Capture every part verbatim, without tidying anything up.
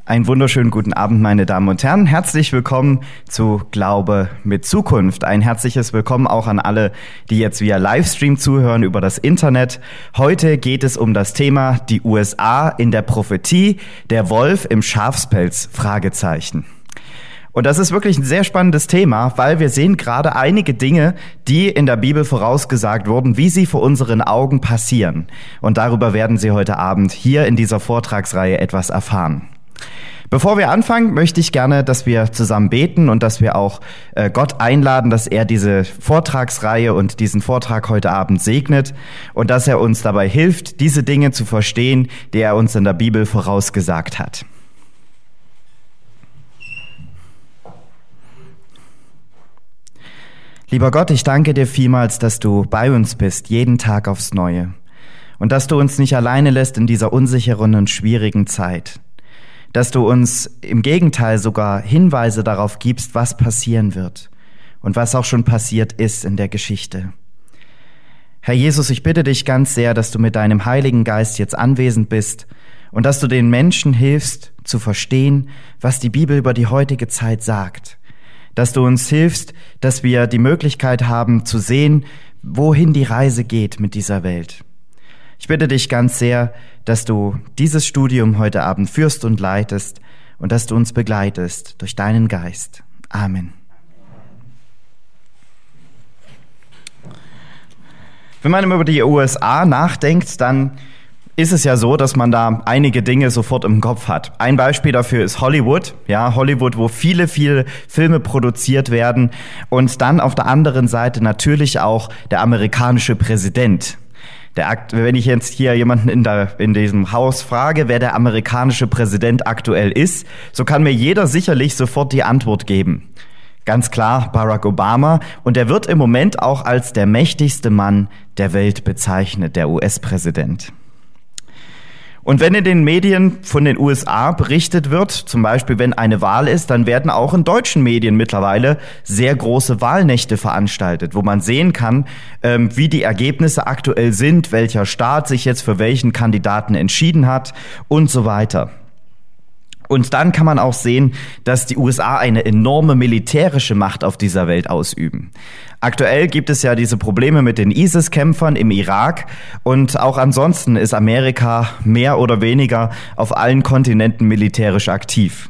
Einen wunderschönen guten Abend, meine Damen und Herren. Herzlich willkommen zu Glaube mit Zukunft. Ein herzliches Willkommen auch an alle, die jetzt via Livestream zuhören über das Internet. Heute geht es um das Thema die U S A in der Prophetie, der Wolf im Schafspelz, Fragezeichen. Und das ist wirklich ein sehr spannendes Thema, weil wir sehen gerade einige Dinge, die in der Bibel vorausgesagt wurden, wie sie vor unseren Augen passieren. Und darüber werden Sie heute Abend hier in dieser Vortragsreihe etwas erfahren. Bevor wir anfangen, möchte ich gerne, dass wir zusammen beten und dass wir auch äh, Gott einladen, dass er diese Vortragsreihe und diesen Vortrag heute Abend segnet und dass er uns dabei hilft, diese Dinge zu verstehen, die er uns in der Bibel vorausgesagt hat. Lieber Gott, ich danke dir vielmals, dass du bei uns bist, jeden Tag aufs Neue. Und dass du uns nicht alleine lässt in dieser unsicheren und schwierigen Zeit. Dass du uns im Gegenteil sogar Hinweise darauf gibst, was passieren wird und was auch schon passiert ist in der Geschichte. Herr Jesus, ich bitte dich ganz sehr, dass du mit deinem Heiligen Geist jetzt anwesend bist und dass du den Menschen hilfst, zu verstehen, was die Bibel über die heutige Zeit sagt. Dass du uns hilfst, dass wir die Möglichkeit haben zu sehen, wohin die Reise geht mit dieser Welt. Ich bitte dich ganz sehr, dass du dieses Studium heute Abend führst und leitest und dass du uns begleitest durch deinen Geist. Amen. Wenn man über die U S A nachdenkt, dann ist es ja so, dass man da einige Dinge sofort im Kopf hat. Ein Beispiel dafür ist Hollywood. Ja, Hollywood, wo viele, viele Filme produziert werden. Und dann auf der anderen Seite natürlich auch der amerikanische Präsident. Der Akt, wenn ich jetzt hier jemanden in, der, in diesem Haus frage, wer der amerikanische Präsident aktuell ist, so kann mir jeder sicherlich sofort die Antwort geben. Ganz klar, Barack Obama. Und er wird im Moment auch als der mächtigste Mann der Welt bezeichnet, der U S-Präsident. Und wenn in den Medien von den U S A berichtet wird, zum Beispiel wenn eine Wahl ist, dann werden auch in deutschen Medien mittlerweile sehr große Wahlnächte veranstaltet, wo man sehen kann, ähm, wie die Ergebnisse aktuell sind, welcher Staat sich jetzt für welchen Kandidaten entschieden hat und so weiter. Und dann kann man auch sehen, dass die U S A eine enorme militärische Macht auf dieser Welt ausüben. Aktuell gibt es ja diese Probleme mit den ISIS-Kämpfern im Irak und auch ansonsten ist Amerika mehr oder weniger auf allen Kontinenten militärisch aktiv.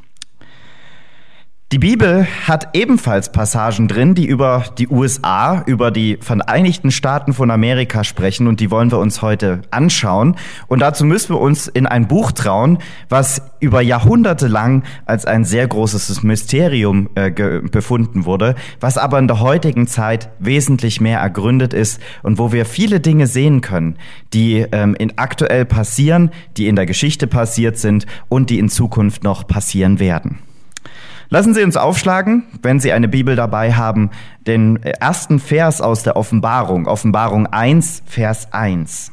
Die Bibel hat ebenfalls Passagen drin, die über die U S A, über die Vereinigten Staaten von Amerika sprechen und die wollen wir uns heute anschauen. Und dazu müssen wir uns in ein Buch trauen, was über Jahrhunderte lang als ein sehr großes Mysterium äh, befunden wurde, was aber in der heutigen Zeit wesentlich mehr ergründet ist und wo wir viele Dinge sehen können, die ähm, in aktuell passieren, die in der Geschichte passiert sind und die in Zukunft noch passieren werden. Lassen Sie uns aufschlagen, wenn Sie eine Bibel dabei haben, den ersten Vers aus der Offenbarung, Offenbarung eins, Vers eins.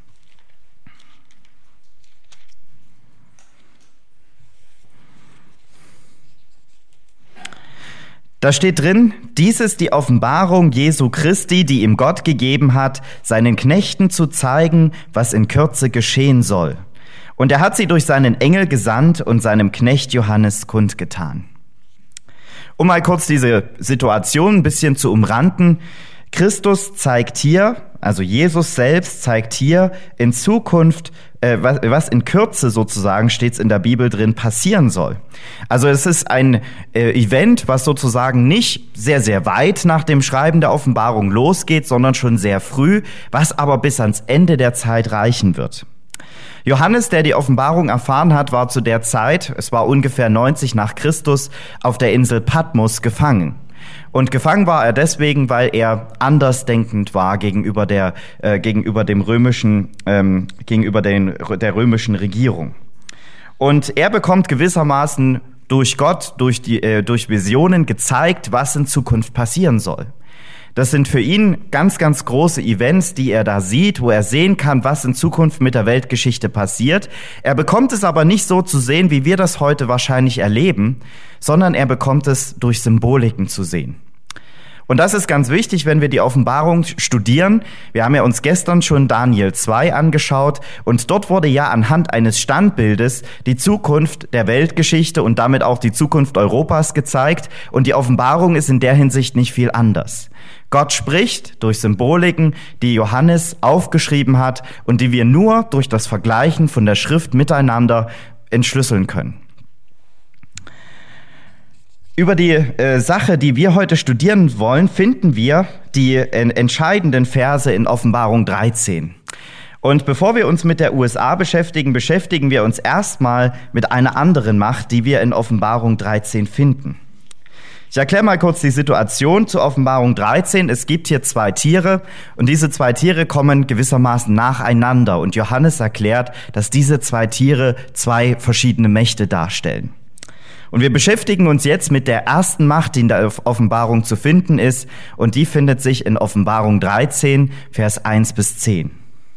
Da steht drin, dies ist die Offenbarung Jesu Christi, die ihm Gott gegeben hat, seinen Knechten zu zeigen, was in Kürze geschehen soll. Und er hat sie durch seinen Engel gesandt und seinem Knecht Johannes kundgetan. Um mal kurz diese Situation ein bisschen zu umranden. Christus zeigt hier, also Jesus selbst zeigt hier in Zukunft, äh, was, was in Kürze sozusagen, steht's in der Bibel drin, passieren soll. Also es ist ein äh, Event, was sozusagen nicht sehr, sehr weit nach dem Schreiben der Offenbarung losgeht, sondern schon sehr früh, was aber bis ans Ende der Zeit reichen wird. Johannes, der die Offenbarung erfahren hat, war zu der Zeit, es war ungefähr neunzig nach Christus, auf der Insel Patmos gefangen. Und gefangen war er deswegen, weil er andersdenkend war gegenüber der äh, gegenüber dem römischen ähm, gegenüber den, der römischen Regierung. Und er bekommt gewissermaßen durch Gott, durch die äh, durch Visionen gezeigt, was in Zukunft passieren soll. Das sind für ihn ganz, ganz große Events, die er da sieht, wo er sehen kann, was in Zukunft mit der Weltgeschichte passiert. Er bekommt es aber nicht so zu sehen, wie wir das heute wahrscheinlich erleben, sondern er bekommt es durch Symboliken zu sehen. Und das ist ganz wichtig, wenn wir die Offenbarung studieren. Wir haben ja uns gestern schon Daniel zwei angeschaut und dort wurde ja anhand eines Standbildes die Zukunft der Weltgeschichte und damit auch die Zukunft Europas gezeigt. Und die Offenbarung ist in der Hinsicht nicht viel anders. Gott spricht durch Symboliken, die Johannes aufgeschrieben hat und die wir nur durch das Vergleichen von der Schrift miteinander entschlüsseln können. Über die äh, Sache, die wir heute studieren wollen, finden wir die äh, entscheidenden Verse in Offenbarung dreizehn. Und bevor wir uns mit der U S A beschäftigen, beschäftigen wir uns erstmal mit einer anderen Macht, die wir in Offenbarung dreizehn finden. Ich erkläre mal kurz die Situation zu Offenbarung dreizehn. Es gibt hier zwei Tiere und diese zwei Tiere kommen gewissermaßen nacheinander. Und Johannes erklärt, dass diese zwei Tiere zwei verschiedene Mächte darstellen. Und wir beschäftigen uns jetzt mit der ersten Macht, die in der Offenbarung zu finden ist. Und die findet sich in Offenbarung dreizehn, Vers eins bis zehn.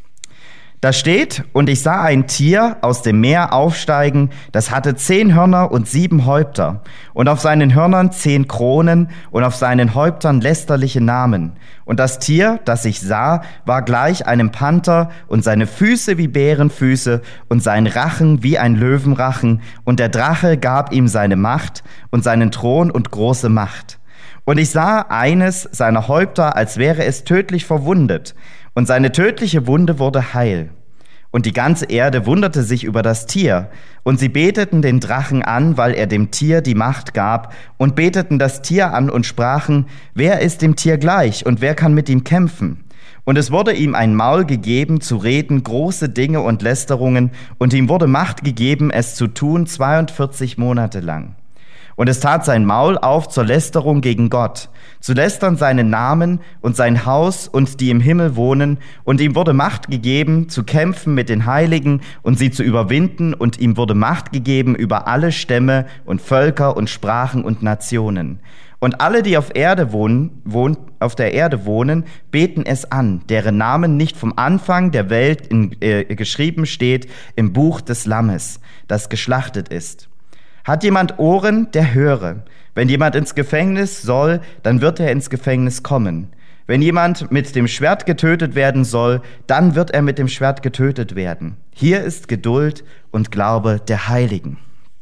Da steht, und ich sah ein Tier aus dem Meer aufsteigen, das hatte zehn Hörner und sieben Häupter, und auf seinen Hörnern zehn Kronen und auf seinen Häuptern lästerliche Namen. Und das Tier, das ich sah, war gleich einem Panther, und seine Füße wie Bärenfüße, und sein Rachen wie ein Löwenrachen, und der Drache gab ihm seine Macht und seinen Thron und große Macht. Und ich sah eines seiner Häupter, als wäre es tödlich verwundet, und seine tödliche Wunde wurde heil. Und die ganze Erde wunderte sich über das Tier. Und sie beteten den Drachen an, weil er dem Tier die Macht gab, und beteten das Tier an und sprachen, wer ist dem Tier gleich und wer kann mit ihm kämpfen? Und es wurde ihm ein Maul gegeben, zu reden große Dinge und Lästerungen, und ihm wurde Macht gegeben, es zu tun zweiundvierzig Monate lang. Und es tat sein Maul auf zur Lästerung gegen Gott, zu lästern seinen Namen und sein Haus und die im Himmel wohnen, und ihm wurde Macht gegeben, zu kämpfen mit den Heiligen und sie zu überwinden, und ihm wurde Macht gegeben über alle Stämme und Völker und Sprachen und Nationen. Und alle, die auf Erde wohnen, wohn, auf der Erde wohnen, beten es an, deren Namen nicht vom Anfang der Welt in, äh, geschrieben steht im Buch des Lammes, das geschlachtet ist. Hat jemand Ohren, der höre. Wenn jemand ins Gefängnis soll, dann wird er ins Gefängnis kommen. Wenn jemand mit dem Schwert getötet werden soll, dann wird er mit dem Schwert getötet werden. Hier ist Geduld und Glaube der Heiligen.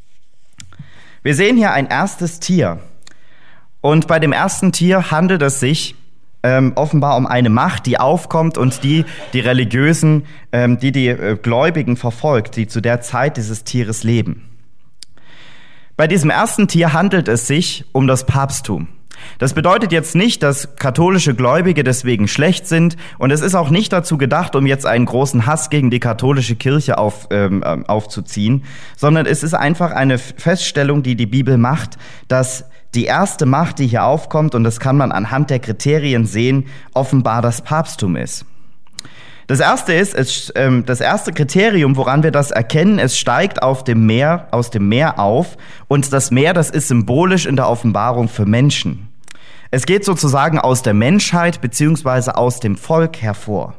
Wir sehen hier ein erstes Tier. Und bei dem ersten Tier handelt es sich ähm, offenbar um eine Macht, die aufkommt und die die Religiösen, ähm, die die äh, Gläubigen verfolgt, die zu der Zeit dieses Tieres leben. Bei diesem ersten Tier handelt es sich um das Papsttum. Das bedeutet jetzt nicht, dass katholische Gläubige deswegen schlecht sind, und es ist auch nicht dazu gedacht, um jetzt einen großen Hass gegen die katholische Kirche auf, ähm, aufzuziehen, sondern es ist einfach eine Feststellung, die die Bibel macht, dass die erste Macht, die hier aufkommt, und das kann man anhand der Kriterien sehen, offenbar das Papsttum ist. Das erste ist, es, ähm, das erste Kriterium, woran wir das erkennen, es steigt auf dem Meer, aus dem Meer auf, und das Meer, das ist symbolisch in der Offenbarung für Menschen. Es geht sozusagen aus der Menschheit beziehungsweise aus dem Volk hervor.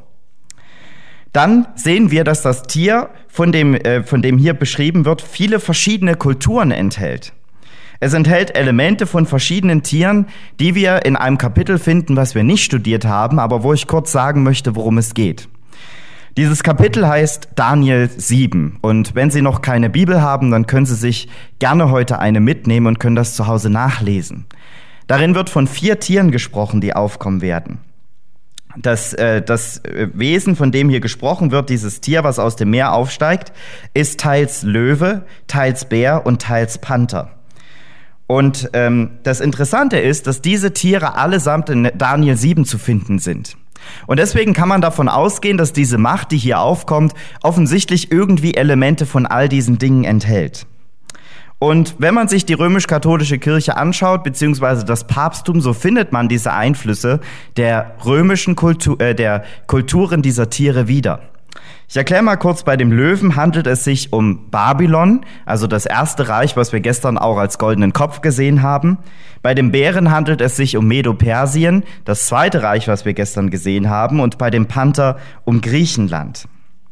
Dann sehen wir, dass das Tier, von dem, äh, von dem hier beschrieben wird, viele verschiedene Kulturen enthält. Es enthält Elemente von verschiedenen Tieren, die wir in einem Kapitel finden, was wir nicht studiert haben, aber wo ich kurz sagen möchte, worum es geht. Dieses Kapitel heißt Daniel sieben, und wenn Sie noch keine Bibel haben, dann können Sie sich gerne heute eine mitnehmen und können das zu Hause nachlesen. Darin wird von vier Tieren gesprochen, die aufkommen werden. Das, äh, das Wesen, von dem hier gesprochen wird, dieses Tier, was aus dem Meer aufsteigt, ist teils Löwe, teils Bär und teils Panther. Und ähm, das Interessante ist, dass diese Tiere allesamt in Daniel sieben zu finden sind. Und deswegen kann man davon ausgehen, dass diese Macht, die hier aufkommt, offensichtlich irgendwie Elemente von all diesen Dingen enthält. Und wenn man sich die römisch-katholische Kirche anschaut, beziehungsweise das Papsttum, so findet man diese Einflüsse der römischen Kultur, äh, der Kulturen dieser Tiere wieder. Ich erkläre mal kurz, bei dem Löwen handelt es sich um Babylon, also das erste Reich, was wir gestern auch als goldenen Kopf gesehen haben. Bei dem Bären handelt es sich um Medo-Persien, das zweite Reich, was wir gestern gesehen haben, und bei dem Panther um Griechenland.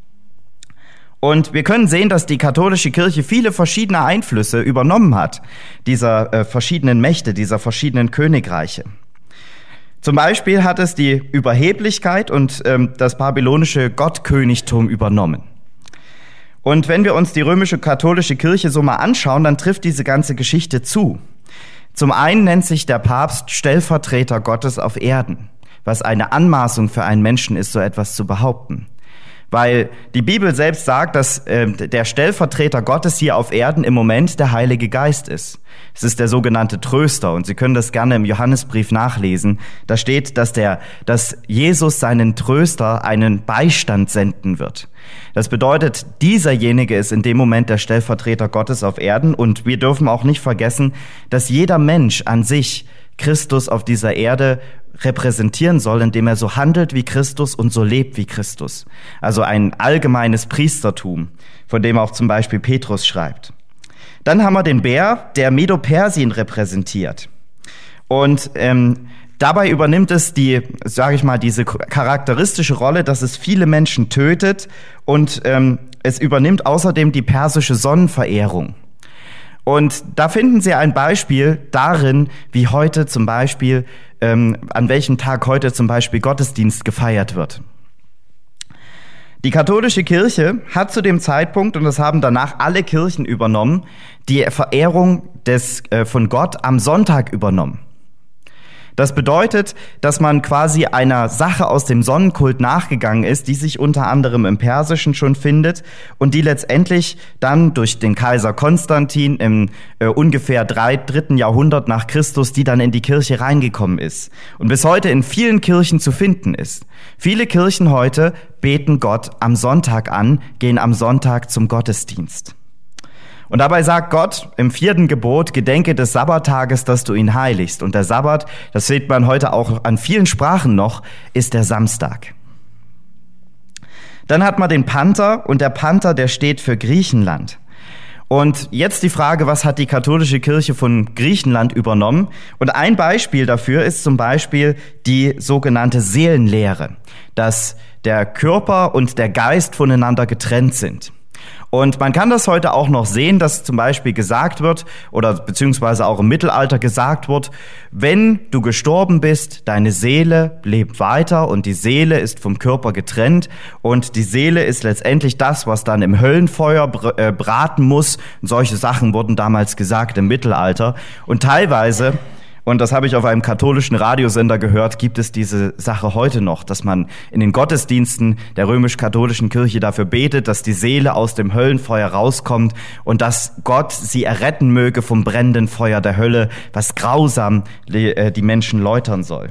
Und wir können sehen, dass die katholische Kirche viele verschiedene Einflüsse übernommen hat, dieser äh, verschiedenen Mächte, dieser verschiedenen Königreiche. Zum Beispiel hat es die Überheblichkeit und ähm, das babylonische Gottkönigtum übernommen. Und wenn wir uns die römische katholische Kirche so mal anschauen, dann trifft diese ganze Geschichte zu. Zum einen nennt sich der Papst Stellvertreter Gottes auf Erden, was eine Anmaßung für einen Menschen ist, so etwas zu behaupten. Weil die Bibel selbst sagt, dass äh, der Stellvertreter Gottes hier auf Erden im Moment der Heilige Geist ist. Es ist der sogenannte Tröster und Sie können das gerne im Johannesbrief nachlesen. Da steht, dass der, dass Jesus seinen Tröster einen Beistand senden wird. Das bedeutet, dieserjenige ist in dem Moment der Stellvertreter Gottes auf Erden und wir dürfen auch nicht vergessen, dass jeder Mensch an sich Christus auf dieser Erde repräsentieren soll, indem er so handelt wie Christus und so lebt wie Christus. Also ein allgemeines Priestertum, von dem auch zum Beispiel Petrus schreibt. Dann haben wir den Bär, der Medo-Persien repräsentiert. Und ähm, dabei übernimmt es die, sage ich mal, diese charakteristische Rolle, dass es viele Menschen tötet und ähm, es übernimmt außerdem die persische Sonnenverehrung. Und da finden Sie ein Beispiel darin, wie heute zum Beispiel, ähm, an welchem Tag heute zum Beispiel Gottesdienst gefeiert wird. Die katholische Kirche hat zu dem Zeitpunkt, und das haben danach alle Kirchen übernommen, die Verehrung des, äh, von Gott am Sonntag übernommen. Das bedeutet, dass man quasi einer Sache aus dem Sonnenkult nachgegangen ist, die sich unter anderem im Persischen schon findet und die letztendlich dann durch den Kaiser Konstantin im äh, ungefähr drei, dritten Jahrhundert nach Christus, die dann in die Kirche reingekommen ist und bis heute in vielen Kirchen zu finden ist. Viele Kirchen heute beten Gott am Sonntag an, gehen am Sonntag zum Gottesdienst. Und dabei sagt Gott im vierten Gebot, gedenke des Sabbattages, dass du ihn heiligst. Und der Sabbat, das sieht man heute auch an vielen Sprachen noch, ist der Samstag. Dann hat man den Panther und der Panther, der steht für Griechenland. Und jetzt die Frage, was hat die katholische Kirche von Griechenland übernommen? Und ein Beispiel dafür ist zum Beispiel die sogenannte Seelenlehre, dass der Körper und der Geist voneinander getrennt sind. Und man kann das heute auch noch sehen, dass zum Beispiel gesagt wird, oder beziehungsweise auch im Mittelalter gesagt wird, wenn du gestorben bist, deine Seele lebt weiter und die Seele ist vom Körper getrennt und die Seele ist letztendlich das, was dann im Höllenfeuer braten muss. Und solche Sachen wurden damals gesagt im Mittelalter und teilweise, und das habe ich auf einem katholischen Radiosender gehört, gibt es diese Sache heute noch, dass man in den Gottesdiensten der römisch-katholischen Kirche dafür betet, dass die Seele aus dem Höllenfeuer rauskommt und dass Gott sie erretten möge vom brennenden Feuer der Hölle, was grausam die Menschen läutern soll.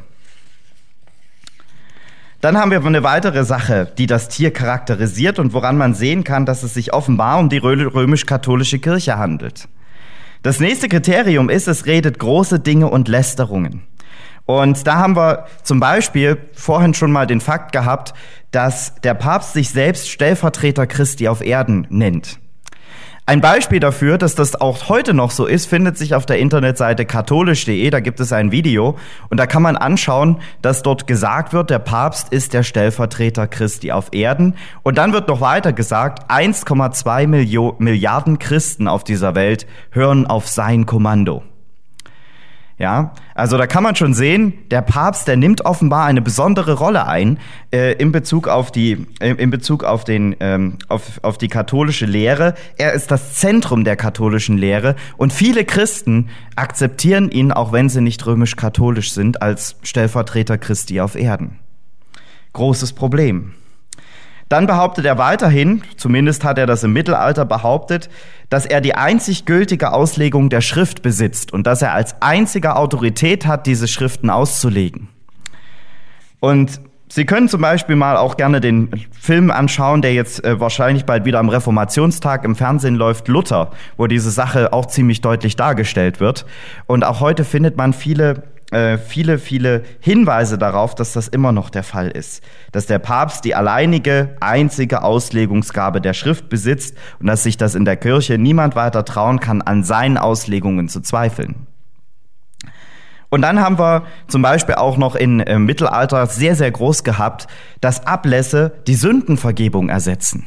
Dann haben wir eine weitere Sache, die das Tier charakterisiert und woran man sehen kann, dass es sich offenbar um die römisch-katholische Kirche handelt. Das nächste Kriterium ist, es redet große Dinge und Lästerungen. Und da haben wir zum Beispiel vorhin schon mal den Fakt gehabt, dass der Papst sich selbst Stellvertreter Christi auf Erden nennt. Ein Beispiel dafür, dass das auch heute noch so ist, findet sich auf der Internetseite katholisch punkt de. Da gibt es ein Video und da kann man anschauen, dass dort gesagt wird, der Papst ist der Stellvertreter Christi auf Erden. Und dann wird noch weiter gesagt, eins Komma zwei Milliarden Christen auf dieser Welt hören auf sein Kommando. Ja, also da kann man schon sehen, der Papst, der nimmt offenbar eine besondere Rolle ein äh, in Bezug auf die äh, in Bezug auf den ähm, auf auf die katholische Lehre. Er ist das Zentrum der katholischen Lehre und viele Christen akzeptieren ihn, auch wenn sie nicht römisch-katholisch sind, als Stellvertreter Christi auf Erden. Großes Problem. Dann behauptet er weiterhin, zumindest hat er das im Mittelalter behauptet, dass er die einzig gültige Auslegung der Schrift besitzt und dass er als einziger Autorität hat, diese Schriften auszulegen. Und Sie können zum Beispiel mal auch gerne den Film anschauen, der jetzt äh, wahrscheinlich bald wieder am Reformationstag im Fernsehen läuft, Luther, wo diese Sache auch ziemlich deutlich dargestellt wird. Und auch heute findet man viele viele, viele Hinweise darauf, dass das immer noch der Fall ist. Dass der Papst die alleinige, einzige Auslegungsgabe der Schrift besitzt und dass sich das in der Kirche niemand weiter trauen kann, an seinen Auslegungen zu zweifeln. Und dann haben wir zum Beispiel auch noch im äh, Mittelalter sehr, sehr groß gehabt, dass Ablässe die Sündenvergebung ersetzen.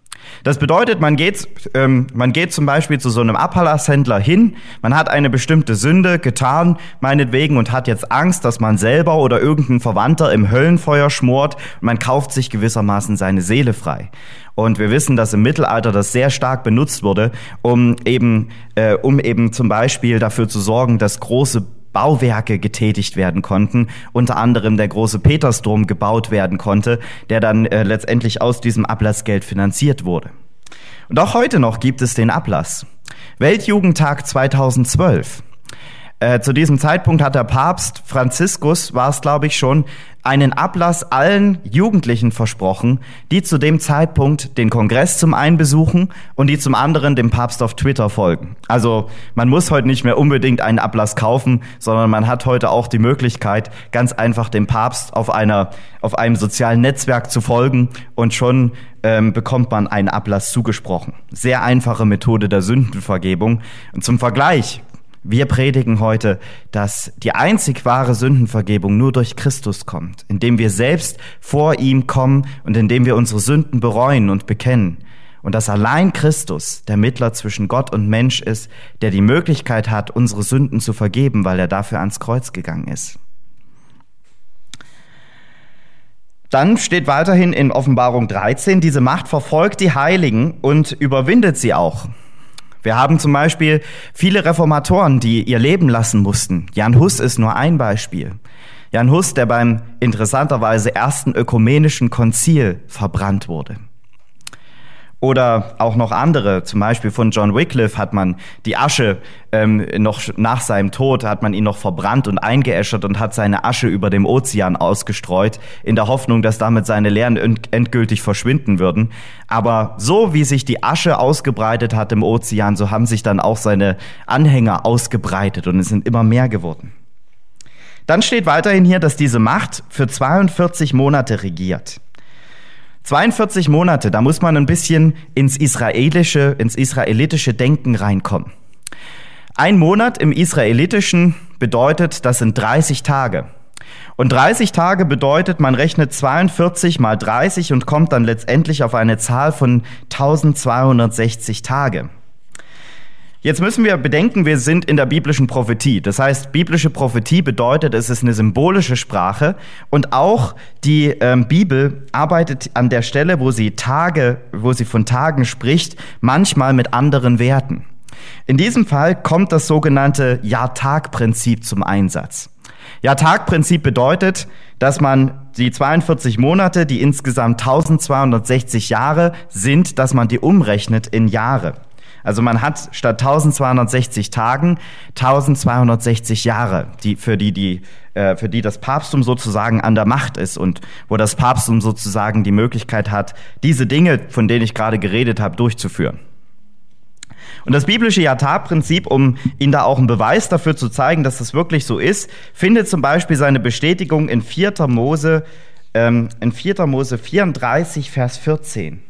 Das bedeutet, man geht, ähm, man geht zum Beispiel zu so einem Ablasshändler hin, man hat eine bestimmte Sünde getan, meinetwegen, und hat jetzt Angst, dass man selber oder irgendein Verwandter im Höllenfeuer schmort, und man kauft sich gewissermaßen seine Seele frei. Und wir wissen, dass im Mittelalter das sehr stark benutzt wurde, um eben, äh, um eben zum Beispiel dafür zu sorgen, dass große Bauwerke getätigt werden konnten, unter anderem der große Petersdom gebaut werden konnte, der dann äh, letztendlich aus diesem Ablassgeld finanziert wurde. Und auch heute noch gibt es den Ablass. Weltjugendtag zweitausendzwölf. Äh, zu diesem Zeitpunkt hat der Papst Franziskus, war es glaube ich schon, einen Ablass allen Jugendlichen versprochen, die zu dem Zeitpunkt den Kongress zum einen besuchen und die zum anderen dem Papst auf Twitter folgen. Also man muss heute nicht mehr unbedingt einen Ablass kaufen, sondern man hat heute auch die Möglichkeit, ganz einfach dem Papst auf einer auf einem sozialen Netzwerk zu folgen, und schon ähm, bekommt man einen Ablass zugesprochen. Sehr einfache Methode der Sündenvergebung. Und zum Vergleich: Wir predigen heute, dass die einzig wahre Sündenvergebung nur durch Christus kommt, indem wir selbst vor ihm kommen und indem wir unsere Sünden bereuen und bekennen. Und dass allein Christus der Mittler zwischen Gott und Mensch ist, der die Möglichkeit hat, unsere Sünden zu vergeben, weil er dafür ans Kreuz gegangen ist. Dann steht weiterhin in Offenbarung dreizehn, diese Macht verfolgt die Heiligen und überwindet sie auch. Wir haben zum Beispiel viele Reformatoren, die ihr Leben lassen mussten. Jan Hus ist nur ein Beispiel. Jan Hus, der beim interessanterweise ersten ökumenischen Konzil verbrannt wurde. Oder auch noch andere, zum Beispiel von John Wycliffe hat man die Asche ähm, noch nach seinem Tod, hat man ihn noch verbrannt und eingeäschert und hat seine Asche über dem Ozean ausgestreut, in der Hoffnung, dass damit seine Lehren endgültig verschwinden würden. Aber so wie sich die Asche ausgebreitet hat im Ozean, so haben sich dann auch seine Anhänger ausgebreitet und es sind immer mehr geworden. Dann steht weiterhin hier, dass diese Macht für zweiundvierzig Monate regiert. zweiundvierzig Monate, da muss man ein bisschen ins israelische, ins israelitische Denken reinkommen. Ein Monat im Israelitischen bedeutet, das sind dreißig Tage. Und dreißig Tage bedeutet, man rechnet zweiundvierzig mal dreißig und kommt dann letztendlich auf eine Zahl von eintausendzweihundertsechzig Tage. Jetzt müssen wir bedenken, wir sind in der biblischen Prophetie. Das heißt, biblische Prophetie bedeutet, es ist eine symbolische Sprache, und auch die ähm, Bibel arbeitet an der Stelle, wo sie Tage, wo sie von Tagen spricht, manchmal mit anderen Werten. In diesem Fall kommt das sogenannte Jahr-Tag-Prinzip zum Einsatz. Jahr-Tag-Prinzip bedeutet, dass man die zweiundvierzig Monate, die insgesamt eintausendzweihundertsechzig Jahre sind, dass man die umrechnet in Jahre. Also man hat statt eintausendzweihundertsechzig Tagen eintausendzweihundertsechzig Jahre, die, für, die, die, äh, für die das Papsttum sozusagen an der Macht ist und wo das Papsttum sozusagen die Möglichkeit hat, diese Dinge, von denen ich gerade geredet habe, durchzuführen. Und das biblische Jahr-Tag-Prinzip, um Ihnen da auch einen Beweis dafür zu zeigen, dass das wirklich so ist, findet zum Beispiel seine Bestätigung in vierter Mose, ähm, in vierter Mose vierunddreißig, Vers vierzehn.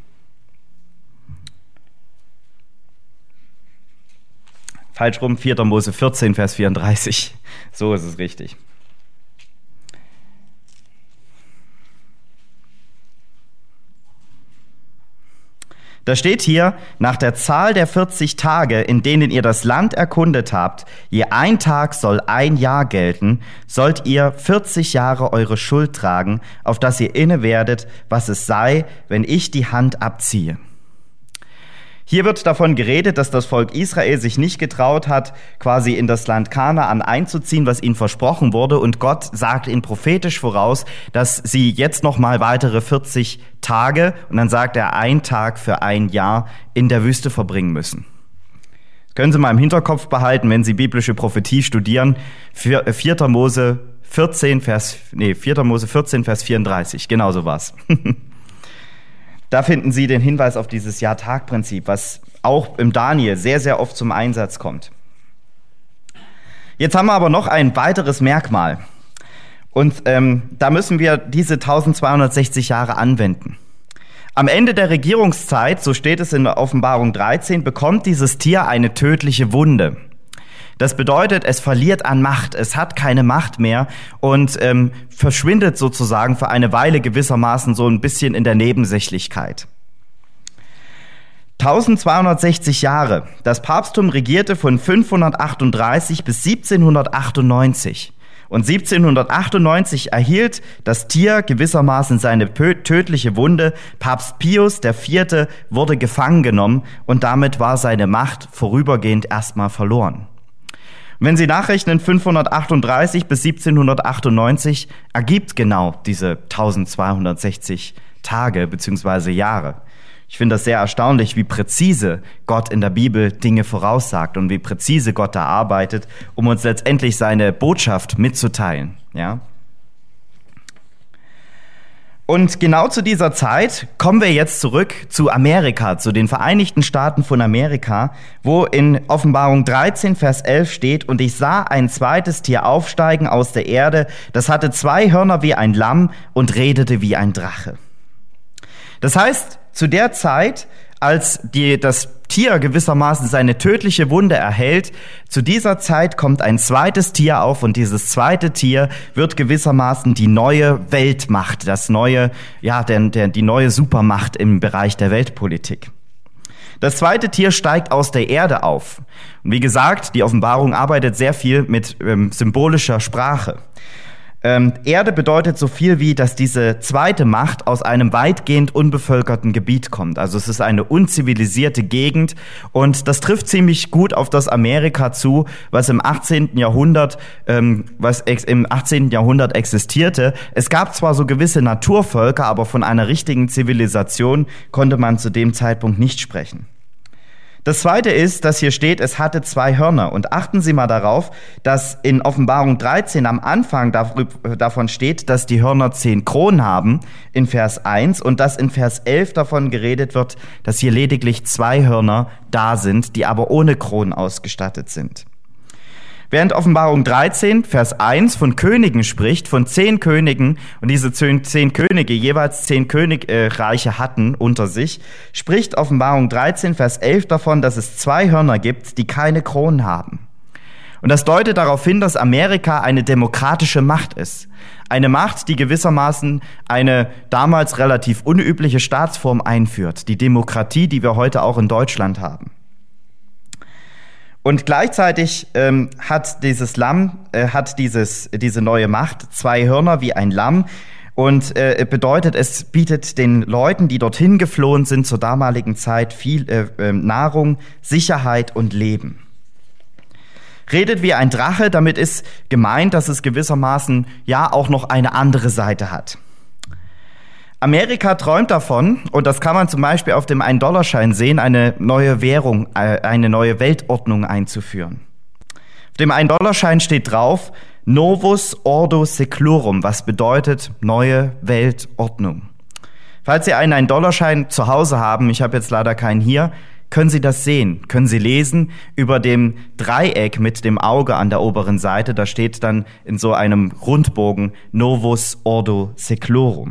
Falsch rum, vierter Mose vierzehn, Vers vierunddreißig. So ist es richtig. Da steht hier, nach der Zahl der vierzig Tage, in denen ihr das Land erkundet habt, je ein Tag soll ein Jahr gelten, sollt ihr vierzig Jahre eure Schuld tragen, auf dass ihr inne werdet, was es sei, wenn ich die Hand abziehe. Hier wird davon geredet, dass das Volk Israel sich nicht getraut hat, quasi in das Land Kanaan einzuziehen, was ihnen versprochen wurde. Und Gott sagt ihnen prophetisch voraus, dass sie jetzt noch mal weitere vierzig Tage, und dann sagt er, ein Tag für ein Jahr in der Wüste verbringen müssen. Das können Sie mal im Hinterkopf behalten, wenn Sie biblische Prophetie studieren. vierter Mose vierzehn, Vers, nee, vierter Mose vierzehn, Vers vierunddreißig. Genau so war's. Da finden Sie den Hinweis auf dieses Jahr-Tag-Prinzip, was auch im Daniel sehr, sehr oft zum Einsatz kommt. Jetzt haben wir aber noch ein weiteres Merkmal. Und ähm, da müssen wir diese eintausendzweihundertsechzig Jahre anwenden. Am Ende der Regierungszeit, so steht es in der Offenbarung dreizehn, bekommt dieses Tier eine tödliche Wunde. Das bedeutet, es verliert an Macht, es hat keine Macht mehr und ähm, verschwindet sozusagen für eine Weile gewissermaßen so ein bisschen in der Nebensächlichkeit. eintausendzweihundertsechzig Jahre. Das Papsttum regierte von fünfhundertachtunddreißig bis siebzehnhundertachtundneunzig. Und siebzehnhundertachtundneunzig erhielt das Tier gewissermaßen seine tödliche Wunde. Papst Pius der Vierte wurde gefangen genommen und damit war seine Macht vorübergehend erstmal verloren. Wenn Sie nachrechnen, fünfhundertachtunddreißig bis siebzehnhundertachtundneunzig ergibt genau diese eintausendzweihundertsechzig Tage bzw. Jahre. Ich finde das sehr erstaunlich, wie präzise Gott in der Bibel Dinge voraussagt und wie präzise Gott da arbeitet, um uns letztendlich seine Botschaft mitzuteilen. Ja? Und genau zu dieser Zeit kommen wir jetzt zurück zu Amerika, zu den Vereinigten Staaten von Amerika, wo in Offenbarung dreizehn, Vers elf steht: Und ich sah ein zweites Tier aufsteigen aus der Erde, das hatte zwei Hörner wie ein Lamm und redete wie ein Drache. Das heißt, zu der Zeit, als die, das Tier gewissermaßen seine tödliche Wunde erhält, zu dieser Zeit kommt ein zweites Tier auf und dieses zweite Tier wird gewissermaßen die neue Weltmacht, das neue, ja, der, der, die neue Supermacht im Bereich der Weltpolitik. Das zweite Tier steigt aus der Erde auf. Und wie gesagt, die Offenbarung arbeitet sehr viel mit ähm, symbolischer Sprache. Ähm, Erde bedeutet so viel wie, dass diese zweite Macht aus einem weitgehend unbevölkerten Gebiet kommt. Also es ist eine unzivilisierte Gegend und das trifft ziemlich gut auf das Amerika zu, was im achtzehnten Jahrhundert, ähm, was ex- im achtzehnten Jahrhundert existierte. Es gab zwar so gewisse Naturvölker, aber von einer richtigen Zivilisation konnte man zu dem Zeitpunkt nicht sprechen. Das zweite ist, dass hier steht, es hatte zwei Hörner. Und achten Sie mal darauf, dass in Offenbarung dreizehn am Anfang davon steht, dass die Hörner zehn Kronen haben, in Vers eins, und dass in Vers elf davon geredet wird, dass hier lediglich zwei Hörner da sind, die aber ohne Kronen ausgestattet sind. Während Offenbarung dreizehn, Vers eins von Königen spricht, von zehn Königen, und diese zehn, zehn Könige jeweils zehn Königreiche hatten unter sich, spricht Offenbarung dreizehn, Vers elf davon, dass es zwei Hörner gibt, die keine Kronen haben. Und das deutet darauf hin, dass Amerika eine demokratische Macht ist. Eine Macht, die gewissermaßen eine damals relativ unübliche Staatsform einführt. Die Demokratie, die wir heute auch in Deutschland haben. Und gleichzeitig ähm, hat dieses Lamm, äh, hat dieses, diese neue Macht zwei Hörner wie ein Lamm und äh, bedeutet, es bietet den Leuten, die dorthin geflohen sind, zur damaligen Zeit viel äh, äh, Nahrung, Sicherheit und Leben. Redet wie ein Drache, damit ist gemeint, dass es gewissermaßen ja auch noch eine andere Seite hat. Amerika träumt davon, und das kann man zum Beispiel auf dem ein-Dollar-Schein sehen, eine neue Währung, eine neue Weltordnung einzuführen. Auf dem ein-Dollar-Schein steht drauf, Novus Ordo Seclorum, was bedeutet neue Weltordnung. Falls Sie einen ein-Dollar-Schein zu Hause haben, ich habe jetzt leider keinen hier, können Sie das sehen, können Sie lesen über dem Dreieck mit dem Auge an der oberen Seite, da steht dann in so einem Rundbogen Novus Ordo Seclorum.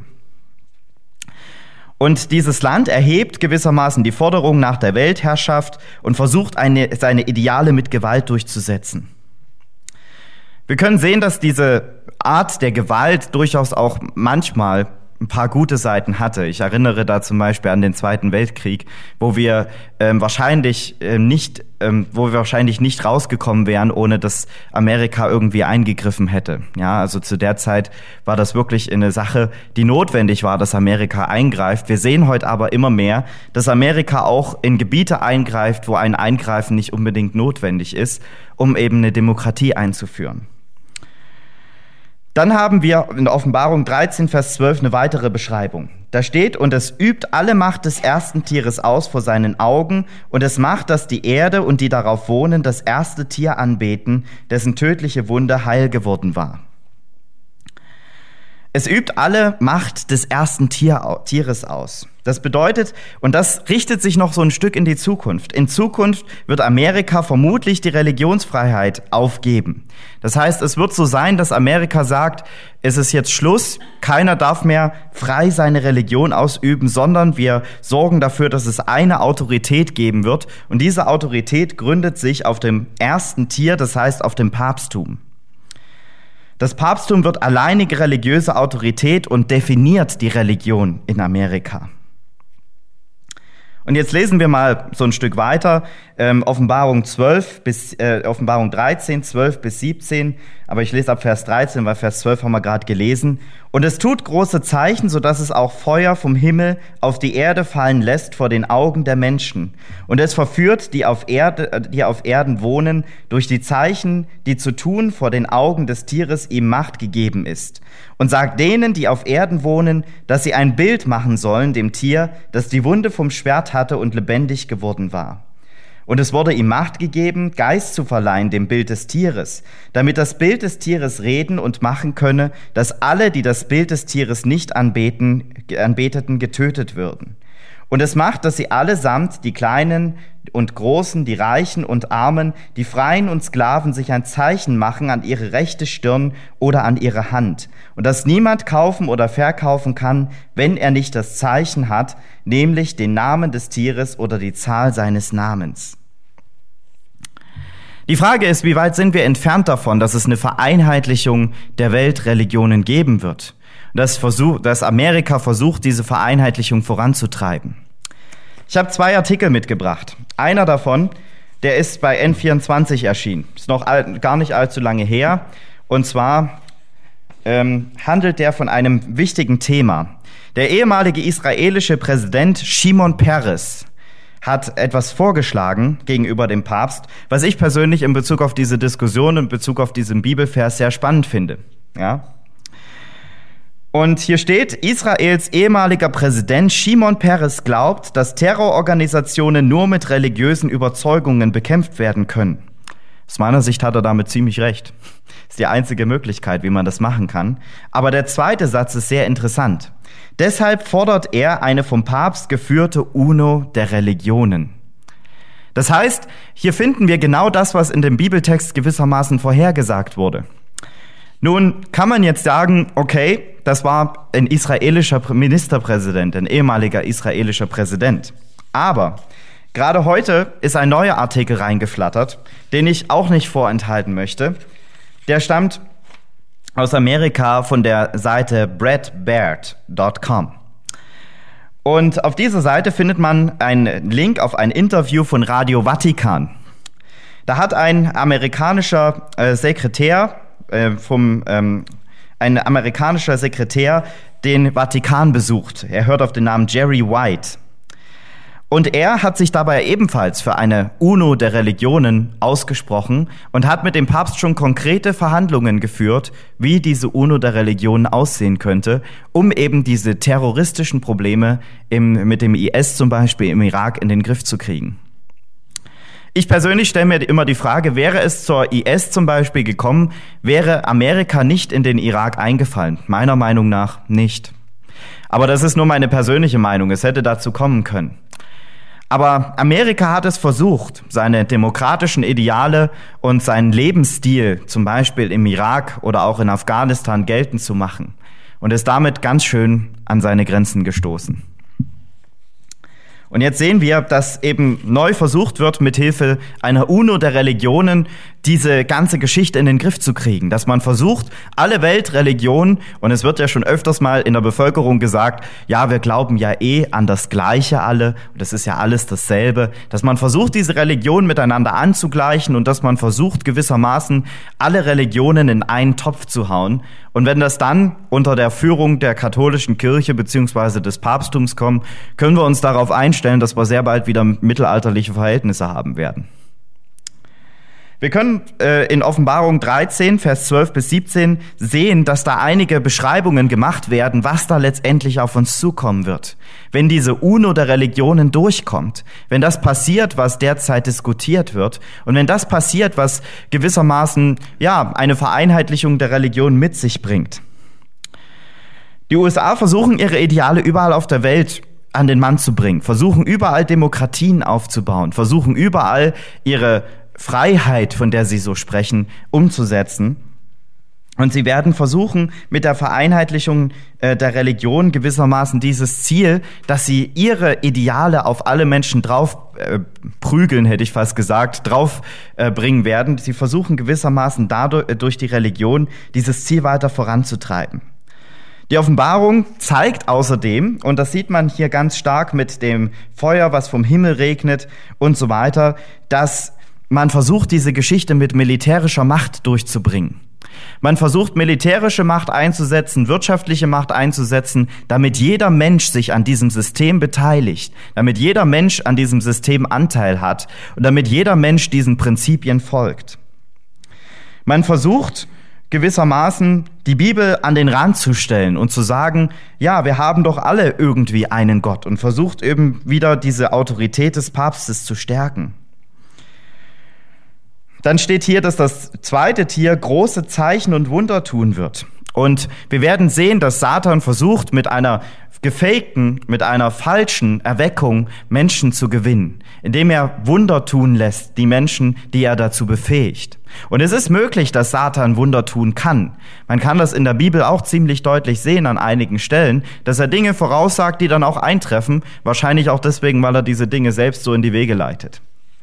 Und dieses Land erhebt gewissermaßen die Forderung nach der Weltherrschaft und versucht, eine, seine Ideale mit Gewalt durchzusetzen. Wir können sehen, dass diese Art der Gewalt durchaus auch manchmal ein paar gute Seiten hatte. Ich erinnere da zum Beispiel an den Zweiten Weltkrieg, wo wir ähm, wahrscheinlich äh, nicht, ähm, wo wir wahrscheinlich nicht rausgekommen wären, ohne dass Amerika irgendwie eingegriffen hätte. Ja, also zu der Zeit war das wirklich eine Sache, die notwendig war, dass Amerika eingreift. Wir sehen heute aber immer mehr, dass Amerika auch in Gebiete eingreift, wo ein Eingreifen nicht unbedingt notwendig ist, um eben eine Demokratie einzuführen. Dann haben wir in der Offenbarung dreizehn, Vers zwölf eine weitere Beschreibung. Da steht, und es übt alle Macht des ersten Tieres aus vor seinen Augen, und es macht, dass die Erde und die darauf wohnen das erste Tier anbeten, dessen tödliche Wunde heil geworden war. Es übt alle Macht des ersten Tier, Tieres aus. Das bedeutet, und das richtet sich noch so ein Stück in die Zukunft. In Zukunft wird Amerika vermutlich die Religionsfreiheit aufgeben. Das heißt, es wird so sein, dass Amerika sagt, es ist jetzt Schluss, keiner darf mehr frei seine Religion ausüben, sondern wir sorgen dafür, dass es eine Autorität geben wird. Und diese Autorität gründet sich auf dem ersten Tier, das heißt auf dem Papsttum. Das Papsttum wird alleinige religiöse Autorität und definiert die Religion in Amerika. Und jetzt lesen wir mal so ein Stück weiter, ähm, Offenbarung zwölf bis, äh, Offenbarung dreizehn, zwölf bis siebzehn, aber ich lese ab Vers dreizehn, weil Vers zwölf haben wir gerade gelesen. Und es tut große Zeichen, sodass es auch Feuer vom Himmel auf die Erde fallen lässt vor den Augen der Menschen. Und es verführt, die auf Erde, die auf Erden wohnen, durch die Zeichen, die zu tun vor den Augen des Tieres ihm Macht gegeben ist. Und sagt denen, die auf Erden wohnen, dass sie ein Bild machen sollen dem Tier, das die Wunde vom Schwert hatte und lebendig geworden war. Und es wurde ihm Macht gegeben, Geist zu verleihen dem Bild des Tieres, damit das Bild des Tieres reden und machen könne, dass alle, die das Bild des Tieres nicht anbeten, anbeteten, getötet würden. Und es macht, dass sie allesamt, die Kleinen und Großen, die Reichen und Armen, die Freien und Sklaven, sich ein Zeichen machen an ihre rechte Stirn oder an ihre Hand. Und dass niemand kaufen oder verkaufen kann, wenn er nicht das Zeichen hat, nämlich den Namen des Tieres oder die Zahl seines Namens. Die Frage ist, wie weit sind wir entfernt davon, dass es eine Vereinheitlichung der Weltreligionen geben wird? Dass, Versuch, dass Amerika versucht, diese Vereinheitlichung voranzutreiben. Ich habe zwei Artikel mitgebracht. Einer davon, der ist bei N vierundzwanzig erschienen. Ist noch all, gar nicht allzu lange her. Und zwar ähm, handelt der von einem wichtigen Thema. Der ehemalige israelische Präsident Shimon Peres hat etwas vorgeschlagen gegenüber dem Papst, was ich persönlich in Bezug auf diese Diskussion, in Bezug auf diesen Bibelvers sehr spannend finde. Ja? Und hier steht, Israels ehemaliger Präsident Shimon Peres glaubt, dass Terrororganisationen nur mit religiösen Überzeugungen bekämpft werden können. Aus meiner Sicht hat er damit ziemlich recht. Das ist die einzige Möglichkeit, wie man das machen kann. Aber der zweite Satz ist sehr interessant. Deshalb fordert er eine vom Papst geführte UNO der Religionen. Das heißt, hier finden wir genau das, was in dem Bibeltext gewissermaßen vorhergesagt wurde. Nun kann man jetzt sagen, okay, das war ein israelischer Ministerpräsident, ein ehemaliger israelischer Präsident. Aber gerade heute ist ein neuer Artikel reingeflattert, den ich auch nicht vorenthalten möchte. Der stammt aus Amerika von der Seite breitbart Punkt com. Und auf dieser Seite findet man einen Link auf ein Interview von Radio Vatikan. Da hat ein amerikanischer äh, Sekretär äh, vom ähm, ein amerikanischer Sekretär den Vatikan besucht. Er hört auf den Namen Jerry White. Und er hat sich dabei ebenfalls für eine UNO der Religionen ausgesprochen und hat mit dem Papst schon konkrete Verhandlungen geführt, wie diese UNO der Religionen aussehen könnte, um eben diese terroristischen Probleme im, mit dem I S zum Beispiel im Irak in den Griff zu kriegen. Ich persönlich stelle mir immer die Frage, wäre es zur I S zum Beispiel gekommen, wäre Amerika nicht in den Irak eingefallen? Meiner Meinung nach nicht. Aber das ist nur meine persönliche Meinung, es hätte dazu kommen können. Aber Amerika hat es versucht, seine demokratischen Ideale und seinen Lebensstil zum Beispiel im Irak oder auch in Afghanistan geltend zu machen und ist damit ganz schön an seine Grenzen gestoßen. Und jetzt sehen wir, dass eben neu versucht wird, mithilfe einer UNO der Religionen diese ganze Geschichte in den Griff zu kriegen. Dass man versucht, alle Weltreligionen, und es wird ja schon öfters mal in der Bevölkerung gesagt, ja, wir glauben ja eh an das Gleiche alle, und das ist ja alles dasselbe, dass man versucht, diese Religionen miteinander anzugleichen und dass man versucht, gewissermaßen alle Religionen in einen Topf zu hauen. Und wenn das dann unter der Führung der katholischen Kirche bzw. des Papsttums kommt, können wir uns darauf einstellen, dass wir sehr bald wieder mittelalterliche Verhältnisse haben werden. Wir können äh, in Offenbarung dreizehn, Vers zwölf bis siebzehn sehen, dass da einige Beschreibungen gemacht werden, was da letztendlich auf uns zukommen wird. Wenn diese UNO der Religionen durchkommt, wenn das passiert, was derzeit diskutiert wird, und wenn das passiert, was gewissermaßen ja eine Vereinheitlichung der Religionen mit sich bringt. Die U S A versuchen ihre Ideale überall auf der Welt an den Mann zu bringen, versuchen überall Demokratien aufzubauen, versuchen überall ihre Freiheit, von der sie so sprechen, umzusetzen. Und sie werden versuchen, mit der Vereinheitlichung äh, der Religion gewissermaßen dieses Ziel, dass sie ihre Ideale auf alle Menschen drauf äh, prügeln, hätte ich fast gesagt, drauf äh, bringen werden. Sie versuchen gewissermaßen dadurch, äh, durch die Religion dieses Ziel weiter voranzutreiben. Die Offenbarung zeigt außerdem, und das sieht man hier ganz stark mit dem Feuer, was vom Himmel regnet und so weiter, dass man versucht, diese Geschichte mit militärischer Macht durchzubringen. Man versucht, militärische Macht einzusetzen, wirtschaftliche Macht einzusetzen, damit jeder Mensch sich an diesem System beteiligt, damit jeder Mensch an diesem System Anteil hat und damit jeder Mensch diesen Prinzipien folgt. Man versucht gewissermaßen die Bibel an den Rand zu stellen und zu sagen, ja, wir haben doch alle irgendwie einen Gott, und versucht eben wieder diese Autorität des Papstes zu stärken. Dann steht hier, dass das zweite Tier große Zeichen und Wunder tun wird. Und wir werden sehen, dass Satan versucht, mit einer gefakten, mit einer falschen Erweckung Menschen zu gewinnen, indem er Wunder tun lässt, die Menschen, die er dazu befähigt. Und es ist möglich, dass Satan Wunder tun kann. Man kann das in der Bibel auch ziemlich deutlich sehen an einigen Stellen, dass er Dinge voraussagt, die dann auch eintreffen, wahrscheinlich auch deswegen, weil er diese Dinge selbst so in die Wege leitet.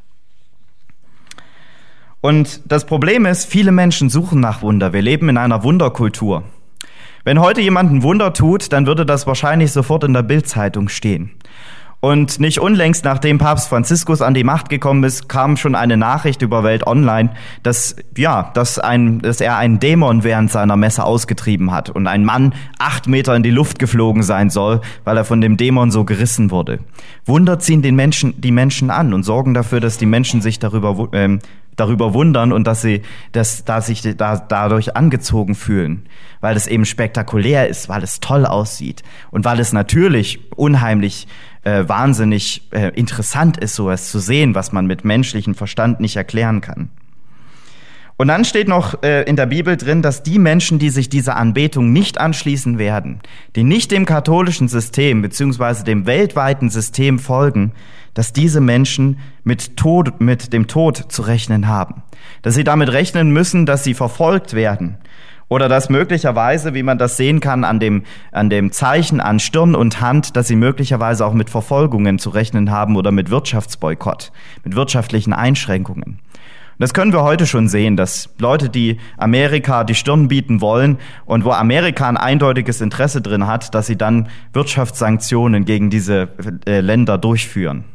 Und das Problem ist, viele Menschen suchen nach Wunder. Wir leben in einer Wunderkultur. Wenn heute jemand ein Wunder tut, dann würde das wahrscheinlich sofort in der Bild-Zeitung stehen. Und nicht unlängst, nachdem Papst Franziskus an die Macht gekommen ist, kam schon eine Nachricht über Welt Online, dass, ja, dass, ein, dass er einen Dämon während seiner Messe ausgetrieben hat und ein Mann acht Meter in die Luft geflogen sein soll, weil er von dem Dämon so gerissen wurde. Wunder ziehen den Menschen, die Menschen an und sorgen dafür, dass die Menschen sich darüber ähm, darüber wundern und dass sie dass, dass sich da, dadurch angezogen fühlen, weil es eben spektakulär ist, weil es toll aussieht und weil es natürlich unheimlich äh, wahnsinnig äh, interessant ist, sowas zu sehen, was man mit menschlichem Verstand nicht erklären kann. Und dann steht noch äh, in der Bibel drin, dass die Menschen, die sich dieser Anbetung nicht anschließen werden, die nicht dem katholischen System beziehungsweise dem weltweiten System folgen, dass diese Menschen mit Tod, mit dem Tod zu rechnen haben. Dass sie damit rechnen müssen, dass sie verfolgt werden. Oder dass möglicherweise, wie man das sehen kann, an dem, an dem Zeichen an Stirn und Hand, dass sie möglicherweise auch mit Verfolgungen zu rechnen haben oder mit Wirtschaftsboykott, mit wirtschaftlichen Einschränkungen. Und das können wir heute schon sehen, dass Leute, die Amerika die Stirn bieten wollen und wo Amerika ein eindeutiges Interesse drin hat, dass sie dann Wirtschaftssanktionen gegen diese äh, Länder durchführen.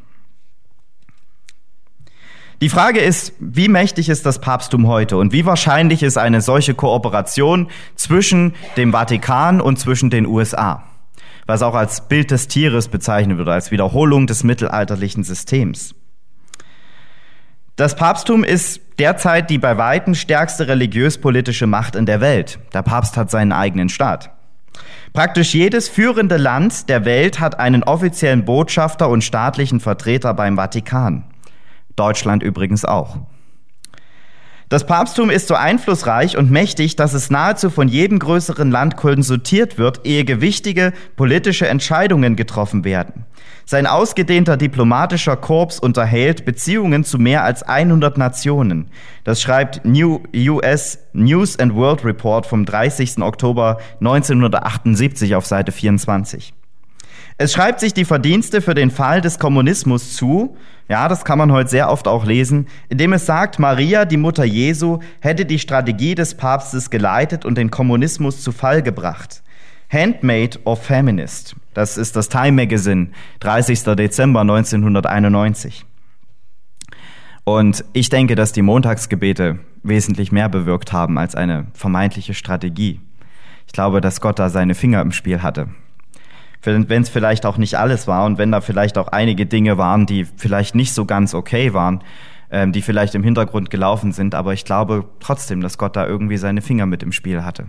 Die Frage ist, wie mächtig ist das Papsttum heute und wie wahrscheinlich ist eine solche Kooperation zwischen dem Vatikan und zwischen den U S A, was auch als Bild des Tieres bezeichnet wird, als Wiederholung des mittelalterlichen Systems. Das Papsttum ist derzeit die bei Weitem stärkste religiös-politische Macht in der Welt. Der Papst hat seinen eigenen Staat. Praktisch jedes führende Land der Welt hat einen offiziellen Botschafter und staatlichen Vertreter beim Vatikan. Deutschland übrigens auch. Das Papsttum ist so einflussreich und mächtig, dass es nahezu von jedem größeren Land konsultiert wird, ehe gewichtige politische Entscheidungen getroffen werden. Sein ausgedehnter diplomatischer Korps unterhält Beziehungen zu mehr als hundert Nationen. Das schreibt New U S News and World Report vom dreißigsten Oktober neunzehnhundertachtundsiebzig auf Seite vierundzwanzig. Es schreibt sich die Verdienste für den Fall des Kommunismus zu, ja, das kann man heute sehr oft auch lesen, indem es sagt, Maria, die Mutter Jesu, hätte die Strategie des Papstes geleitet und den Kommunismus zu Fall gebracht. Handmaid or Feminist, das ist das Time Magazine, dreißigsten Dezember neunzehnhunderteinundneunzig. Und ich denke, dass die Montagsgebete wesentlich mehr bewirkt haben als eine vermeintliche Strategie. Ich glaube, dass Gott da seine Finger im Spiel hatte. Wenn es vielleicht auch nicht alles war und wenn da vielleicht auch einige Dinge waren, die vielleicht nicht so ganz okay waren, ähm, die vielleicht im Hintergrund gelaufen sind, aber ich glaube trotzdem, dass Gott da irgendwie seine Finger mit im Spiel hatte.